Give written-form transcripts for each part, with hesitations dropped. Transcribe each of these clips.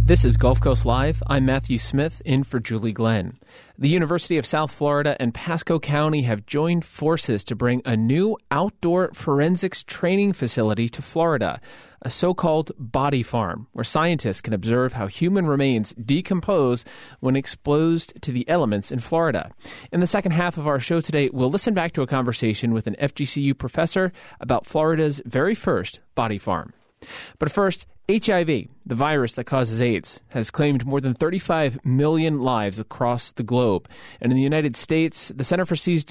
This is Gulf Coast Live. I'm Matthew Smith, in for Julie Glenn. The University of South Florida and Pasco County have joined forces to bring a new outdoor forensics training facility to Florida, a so-called body farm, where scientists can observe how human remains decompose when exposed to the elements in Florida. In the second half of our show today, we'll listen back to a conversation with an FGCU professor about Florida's very first body farm. But first, HIV, the virus that causes AIDS, has claimed more than 35 million lives across the globe. And in the United States, the Center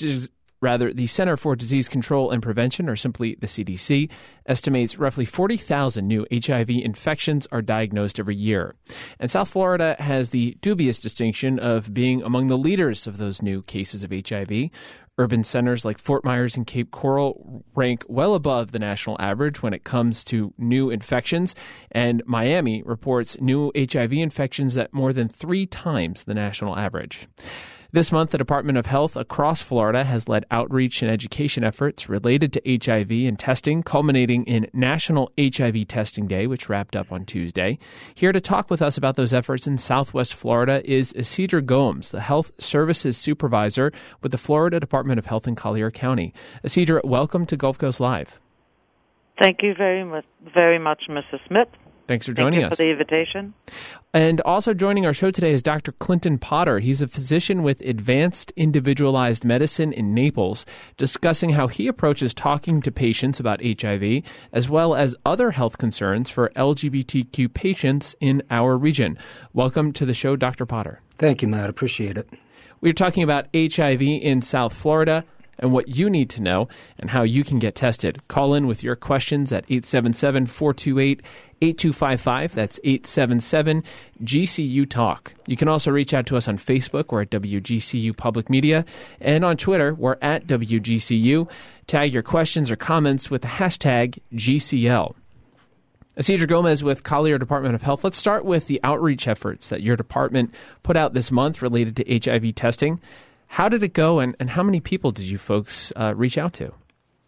for Disease Control and Prevention, or simply the CDC, estimates roughly 40,000 new HIV infections are diagnosed every year. And South Florida has the dubious distinction of being among the leaders of those new cases of HIV. Urban centers like Fort Myers and Cape Coral rank well above the national average when it comes to new infections, and Miami reports new HIV infections at more than 3 times the national average. This month, the Department of Health across Florida has led outreach and education efforts related to HIV and testing, culminating in National HIV Testing Day, which wrapped up on Tuesday. Here to talk with us about those efforts in Southwest Florida is Isidra Gomes, the Health Services Supervisor with the Florida Department of Health in Collier County. Isidra, welcome to Gulf Coast Live. Thank you very much, Mrs. Smith. Thanks for joining us. Thank you for the invitation. And also joining our show today is Dr. Clinton Potter. He's a physician with Advanced Individualized Medicine in Naples, discussing how he approaches talking to patients about HIV, as well as other health concerns for LGBTQ patients in our region. Welcome to the show, Dr. Potter. Thank you, Matt. Appreciate it. We're talking about HIV in South Florida and what you need to know and how you can get tested. Call in with your questions at 877-428-8255. That's 877-GCU-TALK. You can also reach out to us on Facebook. We're at WGCU Public Media. And on Twitter, we're at WGCU. Tag your questions or comments with the hashtag GCL. Isidra Gomes with Collier Department of Health. Let's start with the outreach efforts that your department put out this month related to HIV testing. How did it go, and how many people did you folks reach out to?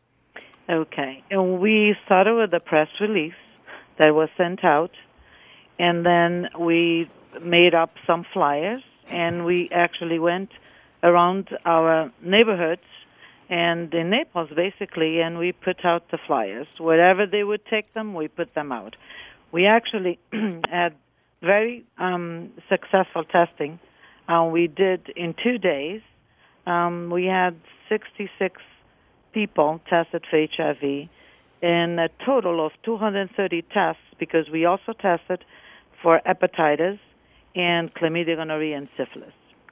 Okay. And we started with a press release that was sent out, and then we made up some flyers, and we actually went around our neighborhoods and in Naples, basically, and we put out the flyers. Wherever they would take them, we put them out. We actually had very successful testing. We did in 2 days. We had 66 people tested for HIV and a total of 230 tests, because we also tested for hepatitis and chlamydia, gonorrhea, and syphilis.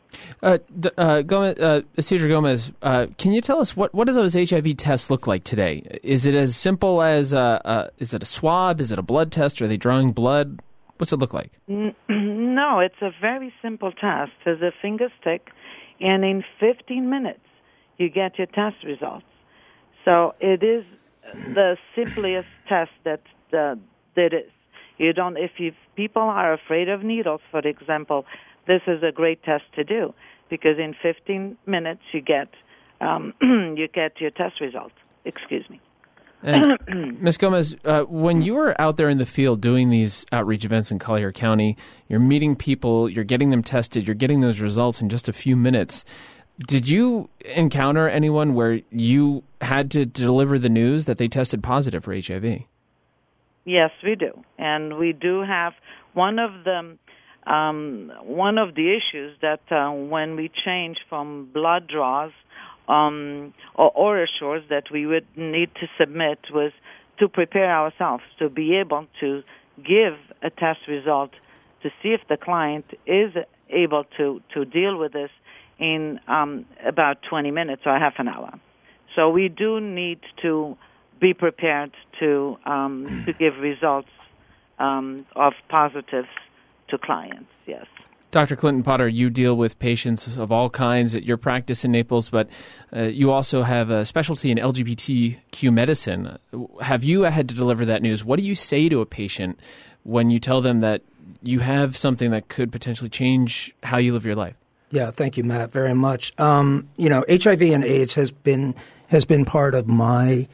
Isidra Gomes, can you tell us what do those HIV tests look like today? Is it as simple as is it a swab? Is it a blood test? Are they drawing blood? What's it look like? No, it's a very simple test. It's a finger stick, and in 15 minutes you get your test results. So it is the simplest test that is. You don't. If people are afraid of needles, for example, this is a great test to do, because in 15 minutes you get your test results. Excuse me. Ms. Gomes, when you were out there in the field doing these outreach events in Collier County, you're meeting people, you're getting them tested, you're getting those results in just a few minutes. Did you encounter anyone where you had to deliver the news that they tested positive for HIV? Yes, we do. And we do have one of the issues that when we change from blood draws or OraSures that we would need to submit was to prepare ourselves to be able to give a test result to see if the client is able to deal with this in about 20 minutes or half an hour. So we do need to be prepared to give results of positives to clients, yes. Dr. Clinton Potter, you deal with patients of all kinds at your practice in Naples, but you also have a specialty in LGBTQ medicine. Have you had to deliver that news? What do you say to a patient when you tell them that you have something that could potentially change how you live your life? Yeah, thank you, Matt, very much. HIV and AIDS has been part of my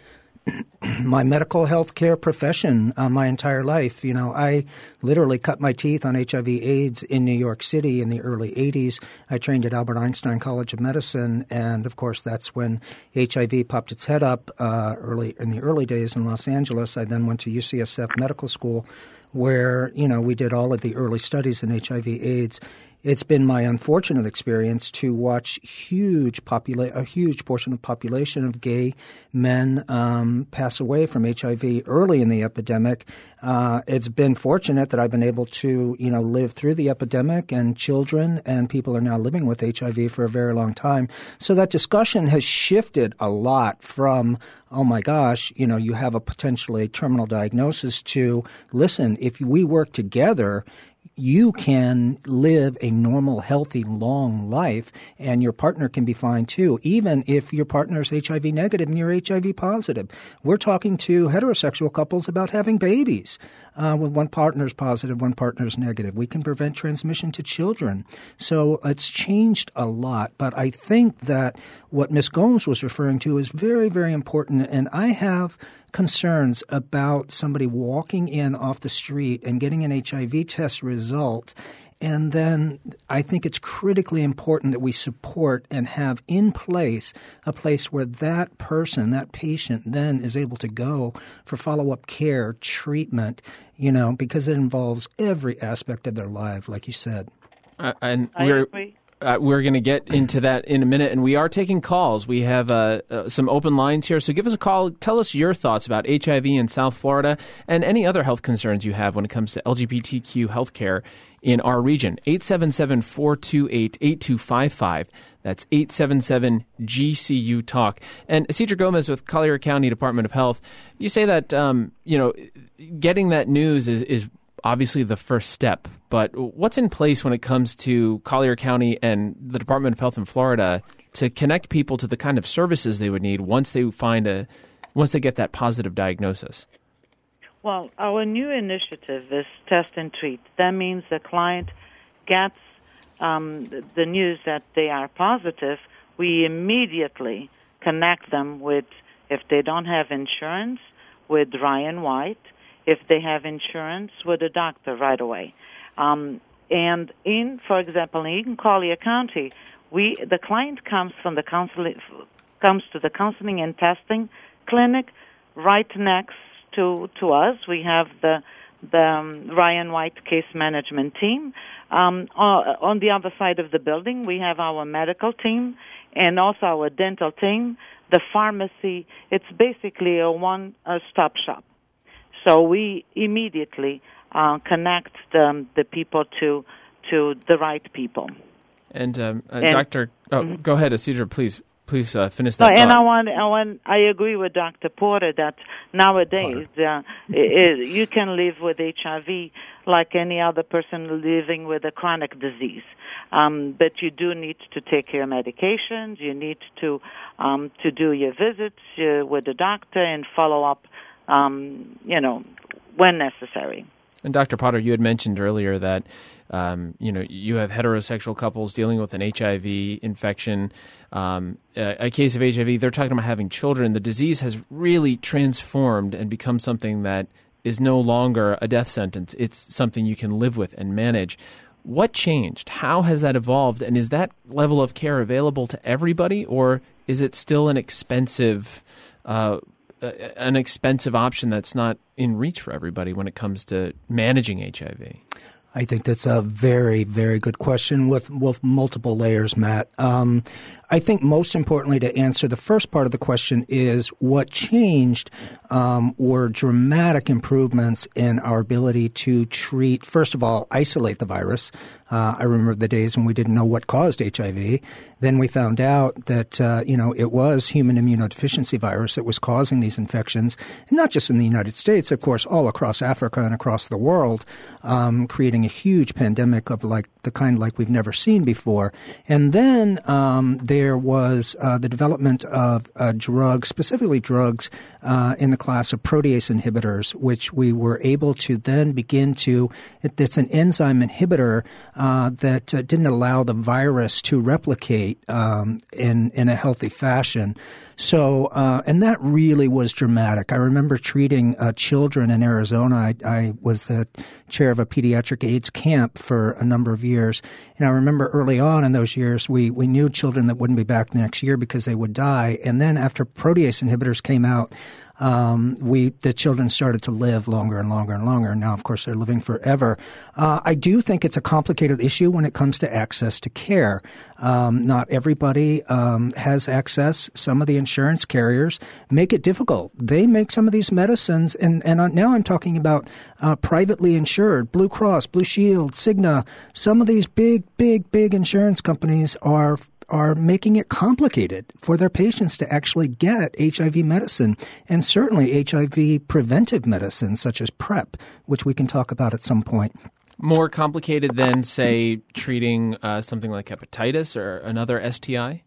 my medical healthcare profession my entire life. You know, I literally cut my teeth on HIV/AIDS in New York City in the early 80s. I trained at Albert Einstein College of Medicine, and of course that's when HIV popped its head up early in the early days in Los Angeles. I then went to UCSF Medical School, where, you know, we did all of the early studies in HIV/AIDS. It's been my unfortunate experience to watch a huge portion of population of gay men pass away from HIV early in the epidemic. It's been fortunate that I've been able to, you know, live through the epidemic, and children and people are now living with HIV for a very long time. So that discussion has shifted a lot from, oh my gosh, you know, you have a potentially terminal diagnosis, to, listen, if we work together, you can live a normal, healthy, long life, and your partner can be fine too, even if your partner is HIV negative and you're HIV positive. We're talking to heterosexual couples about having babies with one partner's positive, one partner's negative. We can prevent transmission to children. So it's changed a lot. But I think that what Ms. Gomes was referring to is very, very important, and I have concerns about somebody walking in off the street and getting an HIV test result. And then I think it's critically important that we support and have in place a place where that person, that patient, then is able to go for follow-up care, treatment, you know, because it involves every aspect of their life, like you said. And I agree. We're going to get into that in a minute, and we are taking calls. We have some open lines here, so give us a call. Tell us your thoughts about HIV in South Florida and any other health concerns you have when it comes to LGBTQ healthcare in our region. 877-428-8255. That's 877-GCU-TALK. And Isidro Gomez with Collier County Department of Health, you say that getting that news is obviously the first step, but what's in place when it comes to Collier County and the Department of Health in Florida to connect people to the kind of services they would need once they get that positive diagnosis? Well, our new initiative is Test and Treat. That means the client gets the news that they are positive. We immediately connect them with, if they don't have insurance, with Ryan White. If they have insurance, with a doctor right away. And for example, in Collier County, the client comes to the counseling and testing clinic right next to us. We have the Ryan White case management team. On the other side of the building, we have our medical team and also our dental team. The pharmacy, it's basically a one-stop shop. So we immediately connect the people to the right people. And Doctor, go ahead, Isidro, please finish that thought. And I agree with Dr. Porter that nowadays you can live with HIV like any other person living with a chronic disease. But you do need to take your medications. You need to do your visits with the doctor and follow up, when necessary. And Dr. Potter, you had mentioned earlier that, you have heterosexual couples dealing with an HIV infection, a case of HIV. They're talking about having children. The disease has really transformed and become something that is no longer a death sentence. It's something you can live with and manage. What changed? How has that evolved? And is that level of care available to everybody, or is it still an expensive option that's not in reach for everybody when it comes to managing HIV? I think that's a very, very good question with multiple layers, Matt. I think most importantly to answer the first part of the question is what changed were dramatic improvements in our ability to treat, first of all, isolate the virus. I remember the days when we didn't know what caused HIV. Then we found out that, it was human immunodeficiency virus that was causing these infections, and not just in the United States, of course, all across Africa and across the world, creating a huge pandemic of the kind like we've never seen before. And then they there was the development of drugs, specifically drugs in the class of protease inhibitors, which we were able to then begin to – it's an enzyme inhibitor that didn't allow the virus to replicate in a healthy fashion. So, and that really was dramatic. I remember treating children in Arizona. I was the chair of a pediatric AIDS camp for a number of years. And I remember early on in those years, we knew children that wouldn't be back the next year because they would die. And then after protease inhibitors came out, the children started to live longer and longer and longer. Now, of course, they're living forever. I do think it's a complicated issue when it comes to access to care. Not everybody has access. Some of the insurance carriers make it difficult. They make some of these medicines, and now I'm talking about privately insured, Blue Cross, Blue Shield, Cigna. Some of these big insurance companies are making it complicated for their patients to actually get HIV medicine, and certainly HIV preventive medicine such as PrEP, which we can talk about at some point. More complicated than, say, treating something like hepatitis or another STI?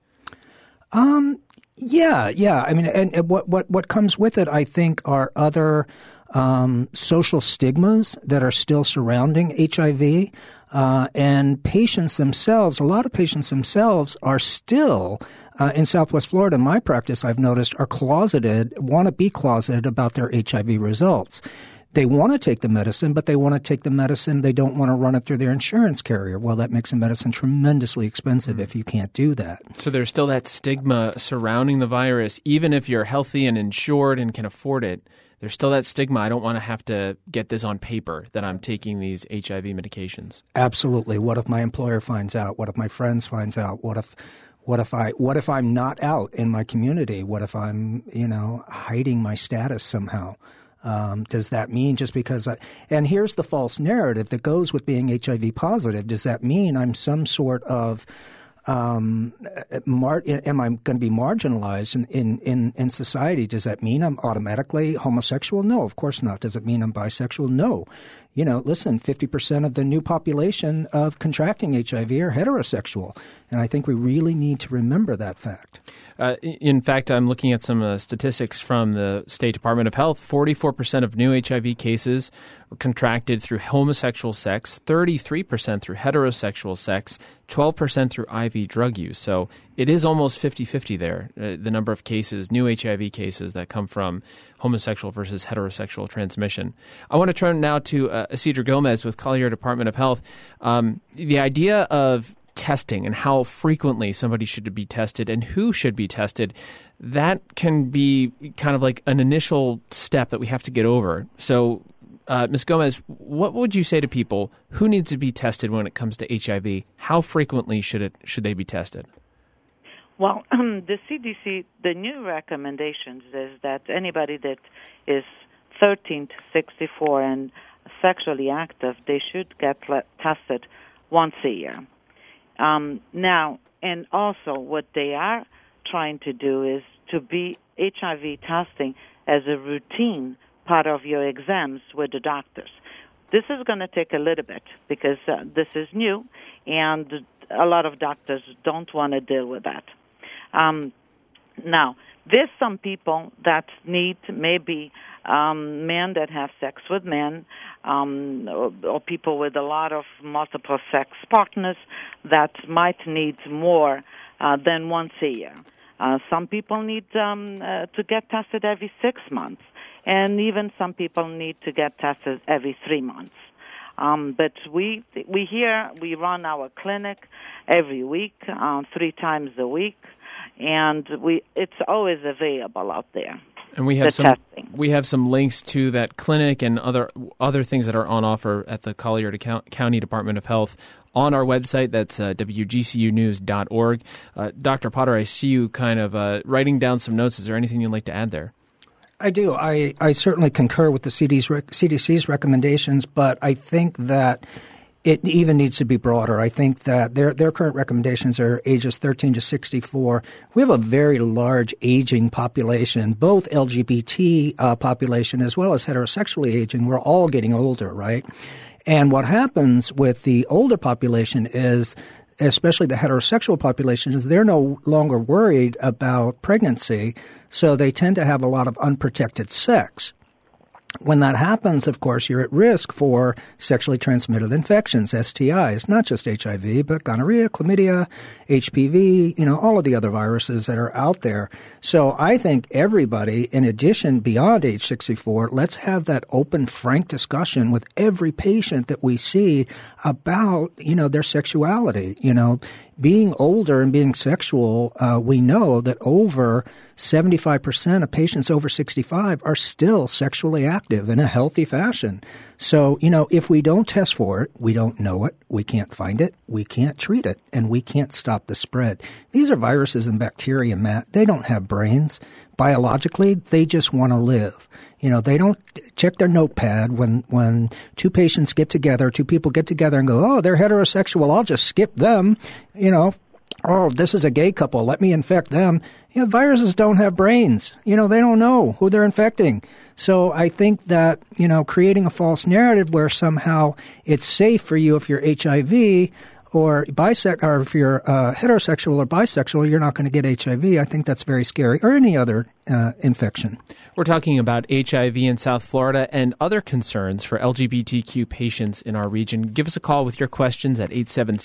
Yeah. I mean, and what comes with it, I think, are other social stigmas that are still surrounding HIV. And patients themselves, a lot of patients themselves are still, in Southwest Florida, in my practice, I've noticed, are want to be closeted about their HIV results. They want to take the medicine, but they want to take the medicine. They don't want to run it through their insurance carrier. Well, that makes the medicine tremendously expensive if you can't do that. So there's still that stigma surrounding the virus. Even if you're healthy and insured and can afford it, there's still that stigma. I don't want to have to get this on paper that I'm taking these HIV medications. Absolutely. What if my employer finds out? What if my friends finds out? What if I'm not out in my community? What if I'm, hiding my status somehow? Does that mean just because and here's the false narrative that goes with being HIV positive. Does that mean I'm some sort of am I going to be marginalized in society? Does that mean I'm automatically homosexual? No, of course not. Does it mean I'm bisexual? No. Listen, 50% of the new population of contracting HIV are heterosexual. And I think we really need to remember that fact. In fact, I'm looking at some statistics from the State Department of Health. 44% of new HIV cases were contracted through homosexual sex, 33% through heterosexual sex, 12% through IV drug use. So it is almost 50-50 there, the number of cases, new HIV cases that come from homosexual versus heterosexual transmission. I want to turn now to Isidro Gomez with Collier Department of Health. The idea of testing and how frequently somebody should be tested and who should be tested, that can be kind of like an initial step that we have to get over. So, Ms. Gomez, what would you say to people who needs to be tested when it comes to HIV? How frequently should they be tested? Well, the CDC, the new recommendations is that anybody that is 13 to 64 and sexually active, they should get tested once a year. Now, and also what they are trying to do is to be HIV testing as a routine part of your exams with the doctors. This is going to take a little bit because this is new, and a lot of doctors don't want to deal with that. Now, there's some people that need maybe men that have sex with men, or people with a lot of multiple sex partners that might need more than once a year. Some people need to get tested every 6 months, and even some people need to get tested every 3 months. But we run our clinic every week, 3 times a week, and it's always available out there. And we have some links to that clinic and other things that are on offer at the Collier County Department of Health on our website. That's wgcunews.org. Dr. Potter, I see you kind of writing down some notes. Is there anything you'd like to add there? I do. I certainly concur with the CDC's recommendations, but I think that it even needs to be broader. I think that their current recommendations are ages 13 to 64. We have a very large aging population, both LGBT population as well as heterosexually aging. We're all getting older, right? And what happens with the older population is especially the heterosexual population, is they're no longer worried about pregnancy, so they tend to have a lot of unprotected sex. When that happens, of course, you're at risk for sexually transmitted infections, STIs, not just HIV, but gonorrhea, chlamydia, HPV, all of the other viruses that are out there. So I think everybody, in addition, beyond age 64, let's have that open, frank discussion with every patient that we see about, their sexuality. Being older and being sexual, we know that over 75% of patients over 65 are still sexually active in a healthy fashion. So, if we don't test for it, we don't know it, we can't find it, we can't treat it, and we can't stop the spread. These are viruses and bacteria, Matt. They don't have brains. Biologically, they just want to live. They don't check their notepad when two people get together and go, oh, they're heterosexual, I'll just skip them, oh, this is a gay couple, let me infect them. Viruses don't have brains. They don't know who they're infecting. So I think that, creating a false narrative where somehow it's safe for you if you're HIV or if you're heterosexual or bisexual, you're not going to get HIV. I think that's very scary, or any other infection. We're talking about HIV in South Florida and other concerns for LGBTQ patients in our region. Give us a call with your questions at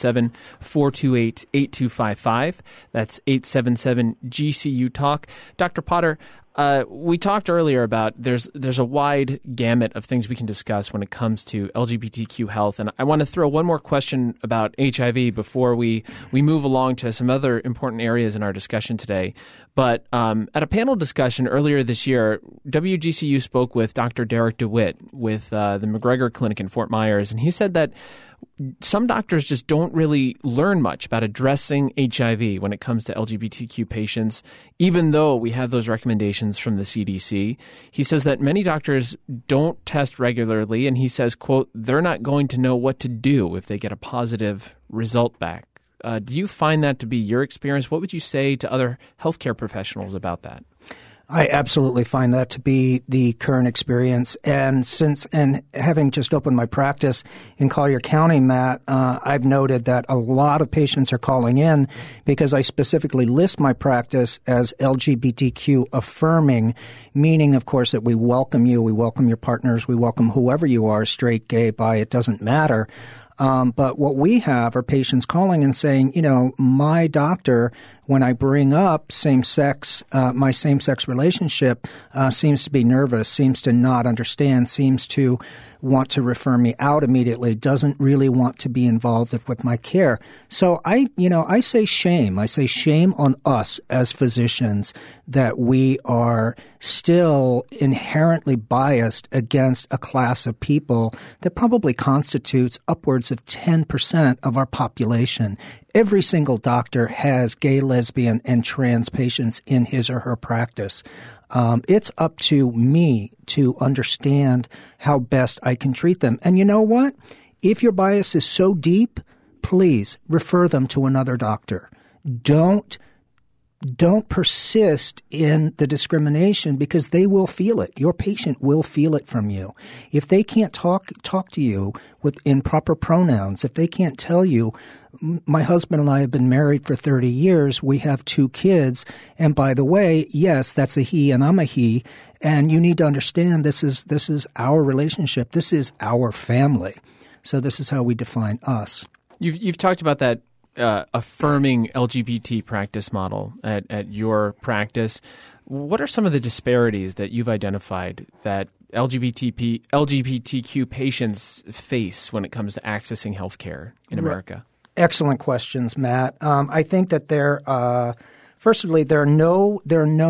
877-428-8255. That's 877-GCU-TALK. Dr. Potter, we talked earlier about there's a wide gamut of things we can discuss when it comes to LGBTQ health, and I want to throw one more question about HIV before we move along to some other important areas in our discussion today. But at a panel discussion earlier this year, WGCU spoke with Dr. Derek DeWitt with the McGregor Clinic in Fort Myers, and he said that some doctors just don't really learn much about addressing HIV when it comes to LGBTQ patients, even though we have those recommendations from the CDC. He says that many doctors don't test regularly, and he says, quote, they're not going to know what to do if they get a positive result back. Do you find that to be your experience? What would you say to other healthcare professionals about that? I absolutely find that to be the current experience. And having just opened my practice in Collier County, Matt, I've noted that a lot of patients are calling in because I specifically list my practice as LGBTQ affirming, meaning, of course, that we welcome you, we welcome your partners, we welcome whoever you are, straight, gay, bi, it doesn't matter. But what we have are patients calling and saying, my doctor, when I bring up my same-sex relationship, seems to be nervous, seems to not understand, seems to want to refer me out immediately, doesn't really want to be involved with my care. So I say shame. I say shame on us as physicians that we are still inherently biased against a class of people that probably constitutes upwards of 10% of our population. Every single doctor has gay, lesbian, and trans patients in his or her practice. It's up to me to understand how best I can treat them. And you know what? If your bias is so deep, please refer them to another doctor. Don't persist in the discrimination because they will feel it. Your patient will feel it from you. If they can't talk to you in proper pronouns, if they can't tell you, my husband and I have been married for 30 years, we have 2 kids, and by the way, yes, that's a he and I'm a he, and you need to understand this is our relationship. This is our family. So this is how we define us. You've talked about that affirming LGBT practice model at your practice. What are some of the disparities that you've identified that LGBTQ patients face when it comes to accessing healthcare in America? Excellent questions, Matt. I think that firstly, there are no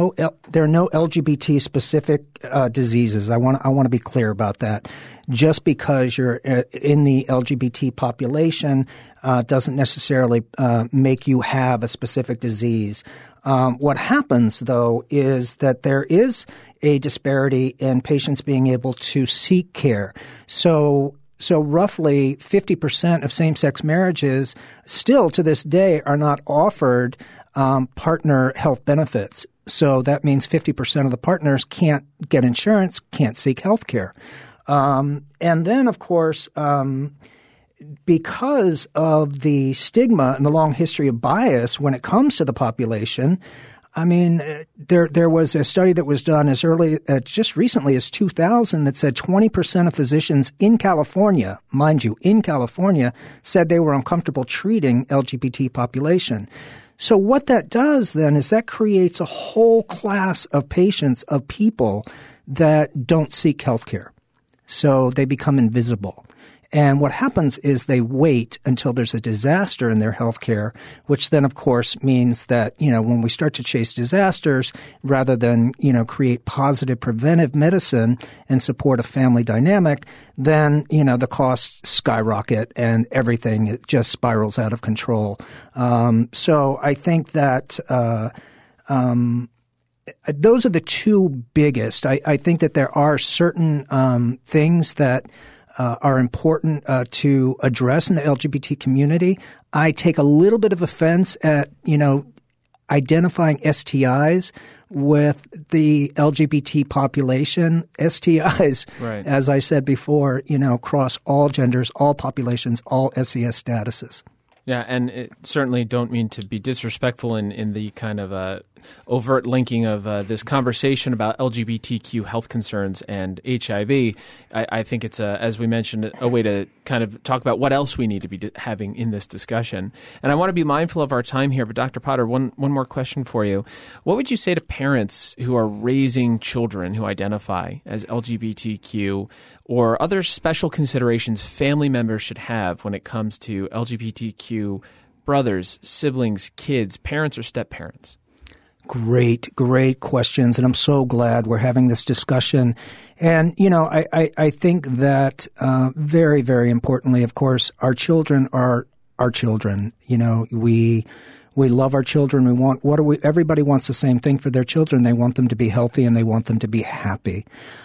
LGBT specific diseases. I want to be clear about that. Just because you're in the LGBT population doesn't necessarily make you have a specific disease. What happens, though, is that there is a disparity in patients being able to seek care. So roughly 50% of same-sex marriages still to this day are not offered partner health benefits. So that means 50% of the partners can't get insurance, can't seek health care. And then, of course, because of the stigma and the long history of bias when it comes to the population, I mean, there was a study that was done as early just recently as 2000 that said 20% of physicians in California, mind you, in California, said they were uncomfortable treating LGBT population. So what that does then is that creates a whole class of patients, of people that don't seek health care. So they become invisible. And what happens is they wait until there's a disaster in their health care, which then, of course, means that, when we start to chase disasters, rather than, create positive preventive medicine and support a family dynamic, then, the costs skyrocket and everything it just spirals out of control. So I think that those are the two biggest. I think that there are certain things that are important to address in the LGBT community. I take a little bit of offense at, identifying STIs with the LGBT population. STIs, right, as I said before, cross all genders, all populations, all SES statuses. Yeah, and certainly don't mean to be disrespectful in the kind of overt linking of this conversation about LGBTQ health concerns and HIV. I think it's, as we mentioned, a way to kind of talk about what else we need to be having in this discussion. And I want to be mindful of our time here, but Dr. Potter, one more question for you. What would you say to parents who are raising children who identify as LGBTQ or other special considerations family members should have when it comes to LGBTQ brothers, siblings, kids, parents, or step-parents? Great questions. And I'm so glad we're having this discussion. And, I think that very, very importantly, of course, our children are our children. We love our children. Everybody wants the same thing for their children. They want them to be healthy and they want them to be happy.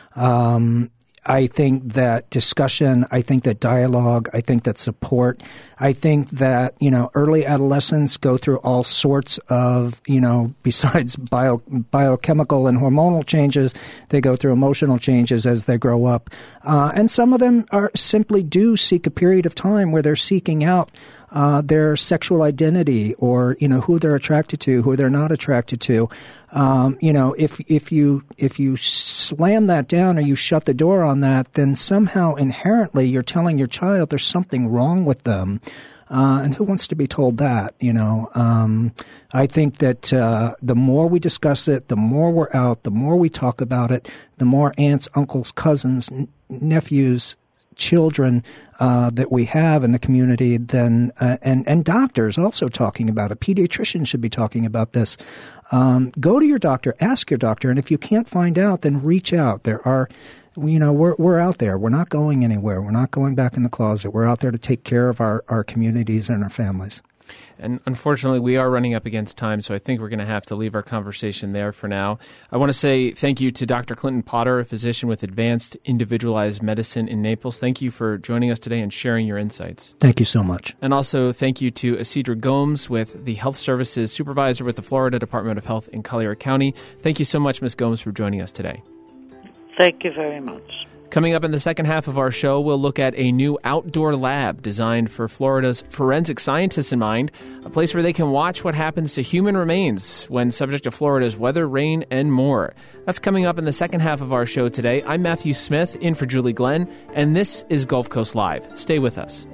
I think that discussion, I think that dialogue, I think that support, I think that, early adolescents go through all sorts of, besides biochemical and hormonal changes, they go through emotional changes as they grow up. And some of them simply do seek a period of time where they're seeking out their sexual identity or, who they're attracted to, who they're not attracted to. If you slam that down or you shut the door on that, then somehow inherently you're telling your child there's something wrong with them. And who wants to be told that, I think that the more we discuss it, the more we're out, the more we talk about it, the more aunts, uncles, cousins, nephews, children that we have in the community, then and doctors also talking about it. Pediatricians should be talking about this. Go to your doctor, ask your doctor, and if you can't find out, then reach out. There are, we're out there. We're not going anywhere. We're not going back in the closet. We're out there to take care of our communities and our families. And unfortunately, we are running up against time, so I think we're going to have to leave our conversation there for now. I want to say thank you to Dr. Clinton Potter, a physician with Advanced Individualized Medicine in Naples. Thank you for joining us today and sharing your insights. Thank you so much. And also thank you to Isidra Gomes, with the Health Services Supervisor with the Florida Department of Health in Collier County. Thank you so much, Ms. Gomes, for joining us today. Thank you very much. Coming up in the second half of our show, we'll look at a new outdoor lab designed for Florida's forensic scientists in mind, a place where they can watch what happens to human remains when subject to Florida's weather, rain, and more. That's coming up in the second half of our show today. I'm Matthew Smith, in for Julie Glenn, and this is Gulf Coast Live. Stay with us.